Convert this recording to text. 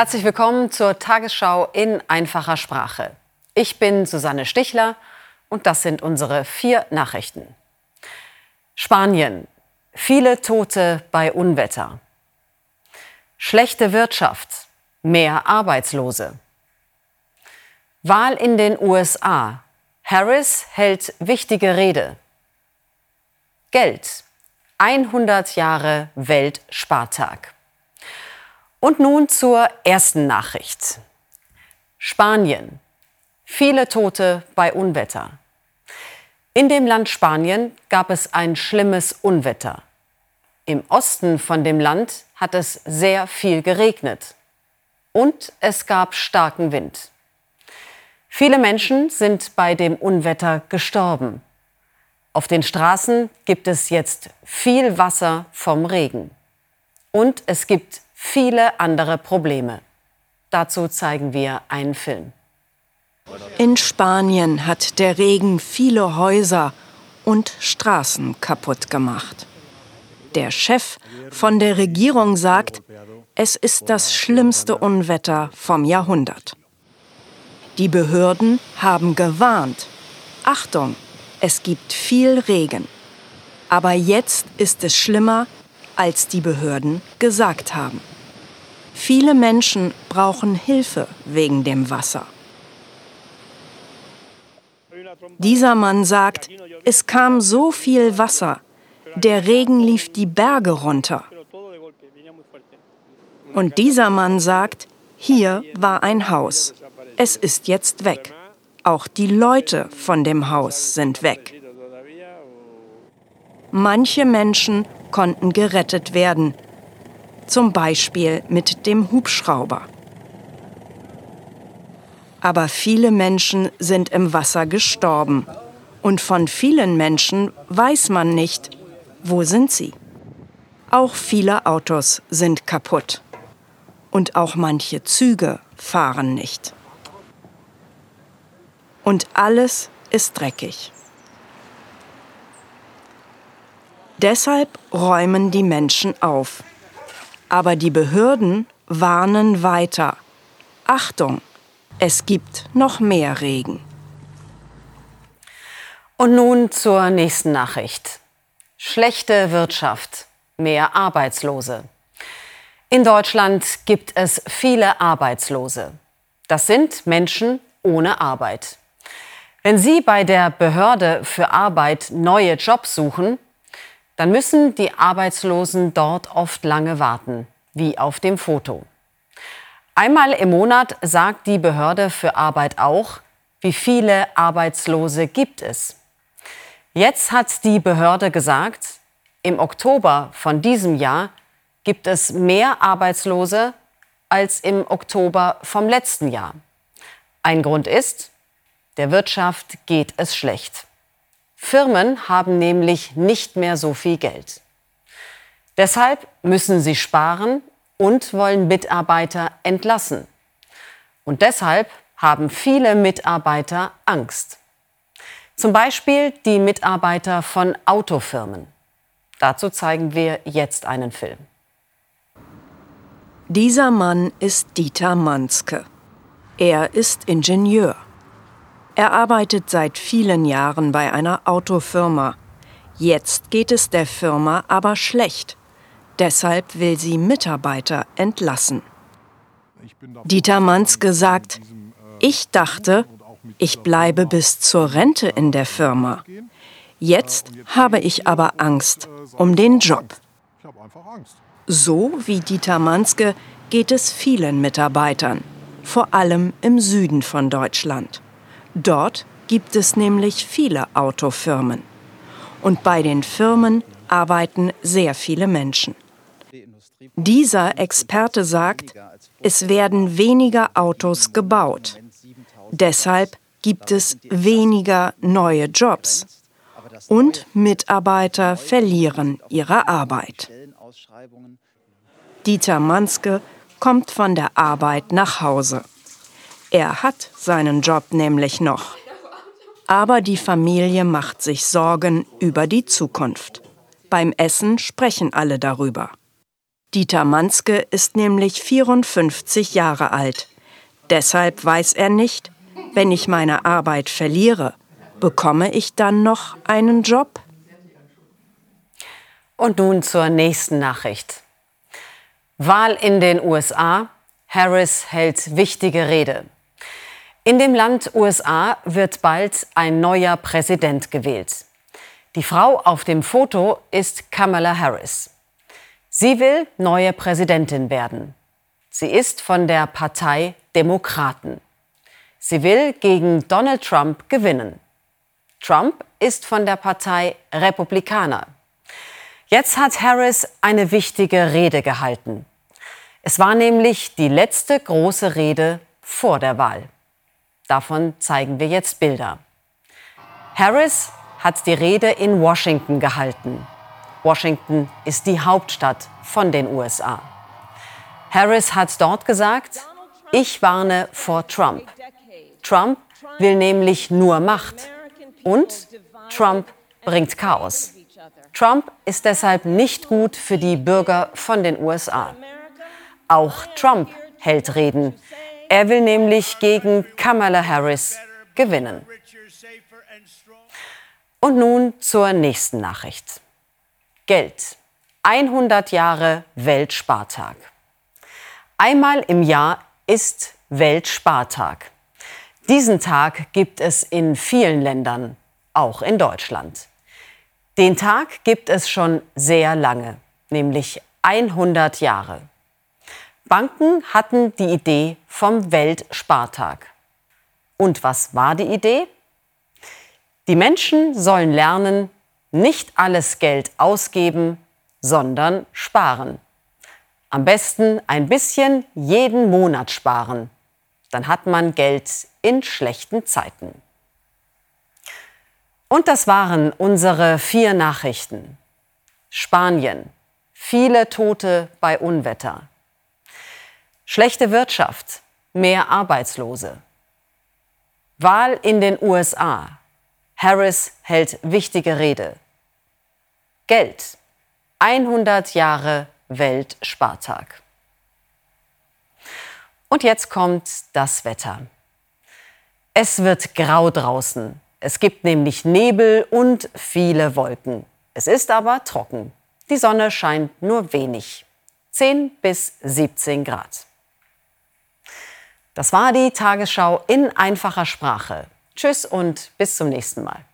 Herzlich willkommen zur Tagesschau in einfacher Sprache. Ich bin Susanne Stichler und das sind unsere 4 Nachrichten. Spanien: Viele Tote bei Unwetter. Schlechte Wirtschaft, mehr Arbeitslose. Wahl in den USA: Harris hält wichtige Rede. Geld: 100 Jahre Weltspartag. Und nun zur ersten Nachricht. Spanien: Viele Tote bei Unwetter. In dem Land Spanien gab es ein schlimmes Unwetter. Im Osten von dem Land hat es sehr viel geregnet. Und es gab starken Wind. Viele Menschen sind bei dem Unwetter gestorben. Auf den Straßen gibt es jetzt viel Wasser vom Regen. Und es gibt viele andere Probleme. Dazu zeigen wir einen Film. In Spanien hat der Regen viele Häuser und Straßen kaputt gemacht. Der Chef von der Regierung sagt, es ist das schlimmste Unwetter vom Jahrhundert. Die Behörden haben gewarnt. Achtung, es gibt viel Regen. Aber jetzt ist es schlimmer, als die Behörden gesagt haben. Viele Menschen brauchen Hilfe wegen dem Wasser. Dieser Mann sagt, es kam so viel Wasser, der Regen lief die Berge runter. Und dieser Mann sagt, hier war ein Haus, es ist jetzt weg. Auch die Leute von dem Haus sind weg. Manche Menschen konnten gerettet werden, zum Beispiel mit dem Hubschrauber. Aber viele Menschen sind im Wasser gestorben. Und von vielen Menschen weiß man nicht, wo sind sie. Auch viele Autos sind kaputt. Und auch manche Züge fahren nicht. Und alles ist dreckig. Deshalb räumen die Menschen auf. Aber die Behörden warnen weiter. Achtung, es gibt noch mehr Regen. Und nun zur nächsten Nachricht. Schlechte Wirtschaft, mehr Arbeitslose. In Deutschland gibt es viele Arbeitslose. Das sind Menschen ohne Arbeit. Wenn Sie bei der Behörde für Arbeit neue Jobs suchen, dann müssen die Arbeitslosen dort oft lange warten, wie auf dem Foto. Einmal im Monat sagt die Behörde für Arbeit auch, wie viele Arbeitslose gibt es. Jetzt hat die Behörde gesagt, im Oktober von diesem Jahr gibt es mehr Arbeitslose als im Oktober vom letzten Jahr. Ein Grund ist, der Wirtschaft geht es schlecht. Firmen haben nämlich nicht mehr so viel Geld. Deshalb müssen sie sparen und wollen Mitarbeiter entlassen. Und deshalb haben viele Mitarbeiter Angst. Zum Beispiel die Mitarbeiter von Autofirmen. Dazu zeigen wir jetzt einen Film. Dieser Mann ist Dieter Manske. Er ist Ingenieur. Er arbeitet seit vielen Jahren bei einer Autofirma. Jetzt geht es der Firma aber schlecht. Deshalb will sie Mitarbeiter entlassen. Dieter Manske sagt, ich dachte, ich bleibe bis zur Rente in der Firma. Jetzt habe ich aber Angst um den Job. So wie Dieter Manske geht es vielen Mitarbeitern, vor allem im Süden von Deutschland. Dort gibt es nämlich viele Autofirmen. Und bei den Firmen arbeiten sehr viele Menschen. Dieser Experte sagt, es werden weniger Autos gebaut. Deshalb gibt es weniger neue Jobs. Und Mitarbeiter verlieren ihre Arbeit. Dieter Manske kommt von der Arbeit nach Hause. Er hat seinen Job nämlich noch. Aber die Familie macht sich Sorgen über die Zukunft. Beim Essen sprechen alle darüber. Dieter Manske ist nämlich 54 Jahre alt. Deshalb weiß er nicht, wenn ich meine Arbeit verliere, bekomme ich dann noch einen Job? Und nun zur nächsten Nachricht. Wahl in den USA. Harris hält wichtige Rede. In dem Land USA wird bald ein neuer Präsident gewählt. Die Frau auf dem Foto ist Kamala Harris. Sie will neue Präsidentin werden. Sie ist von der Partei Demokraten. Sie will gegen Donald Trump gewinnen. Trump ist von der Partei Republikaner. Jetzt hat Harris eine wichtige Rede gehalten. Es war nämlich die letzte große Rede vor der Wahl. Davon zeigen wir jetzt Bilder. Harris hat die Rede in Washington gehalten. Washington ist die Hauptstadt von den USA. Harris hat dort gesagt: Ich warne vor Trump. Trump will nämlich nur Macht. Und Trump bringt Chaos. Trump ist deshalb nicht gut für die Bürger von den USA. Auch Trump hält Reden. Er will nämlich gegen Kamala Harris gewinnen. Und nun zur nächsten Nachricht. Geld. 100 Jahre Weltspartag. Einmal im Jahr ist Weltspartag. Diesen Tag gibt es in vielen Ländern, auch in Deutschland. Den Tag gibt es schon sehr lange, nämlich 100 Jahre. Banken hatten die Idee vom Weltspartag. Und was war die Idee? Die Menschen sollen lernen, nicht alles Geld ausgeben, sondern sparen. Am besten ein bisschen jeden Monat sparen. Dann hat man Geld in schlechten Zeiten. Und das waren unsere 4 Nachrichten. Spanien. Viele Tote bei Unwetter. Schlechte Wirtschaft. Mehr Arbeitslose. Wahl in den USA. Harris hält wichtige Rede. Geld. 100 Jahre Weltspartag. Und jetzt kommt das Wetter. Es wird grau draußen. Es gibt nämlich Nebel und viele Wolken. Es ist aber trocken. Die Sonne scheint nur wenig. 10 bis 17 Grad. Das war die Tagesschau in einfacher Sprache. Tschüss und bis zum nächsten Mal.